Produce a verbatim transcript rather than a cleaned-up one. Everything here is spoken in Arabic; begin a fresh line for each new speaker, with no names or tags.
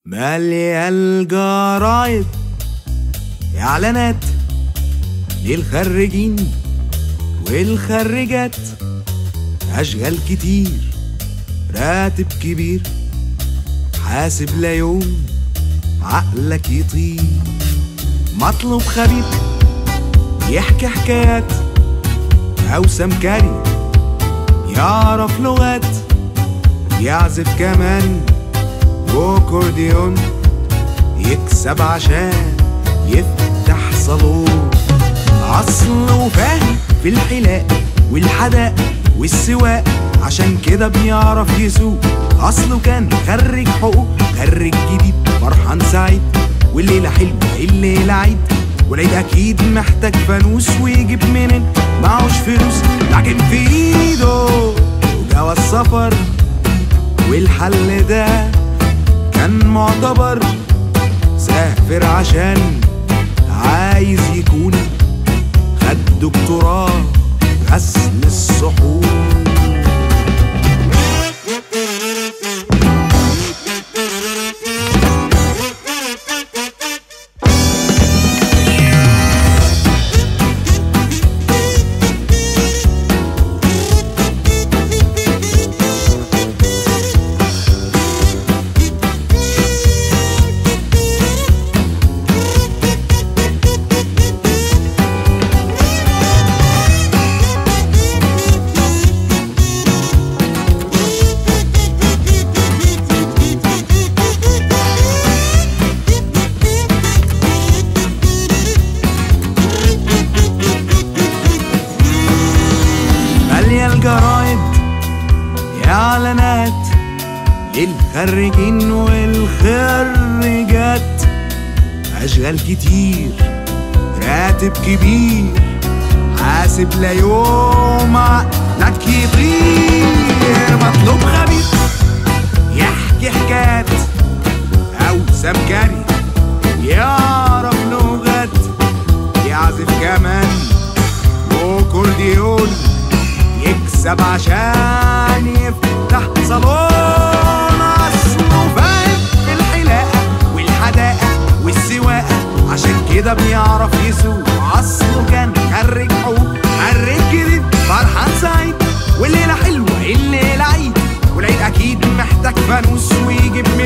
مالية الجرايد إعلانات للخريجين والخريجات، أشغال كتير راتب كبير، حاسب لا يوم عقلك يطير. مطلوب خبير يحكي حكايات أو سمكري يعرف لغات، يعزف كمان وكورديون، يكسب عشان يفتح صالون. أصله فاهم في الحلاق والحداق والسواق، عشان كده بيعرف يسوق. أصله كان خريج حقوق، خريج جديد فرحان سعيد، والليلة حلوة الليلة عيد، والعيد أكيد محتاج فانوس، ويجيب منين معهوش فلوس. لكن في إيده جواز سفر، والحل ده كان معتبر. سافر عشان عايز يكون خد دكتوراه غسل الصحون. الجرايد إعلانات للخريجين والخريجات، أشغال كتير راتب كبير، حاسب لا يوم عقلك يطير. مطلوب خبير يحكي حكايات أو سمكري يعرف لغات، يعزف كمان وكورديون، يكسب عشان يفتح صالون. أصله فاهم في الحلاقة والحداقة والسواقة، عشان كده بيعرف يسوق. أصله كان خريج حقوق، خريج جديد فرحان سعيد، والليلة حلوة الليلة عيد، والعيد أكيد محتاج فانوس، ويجيب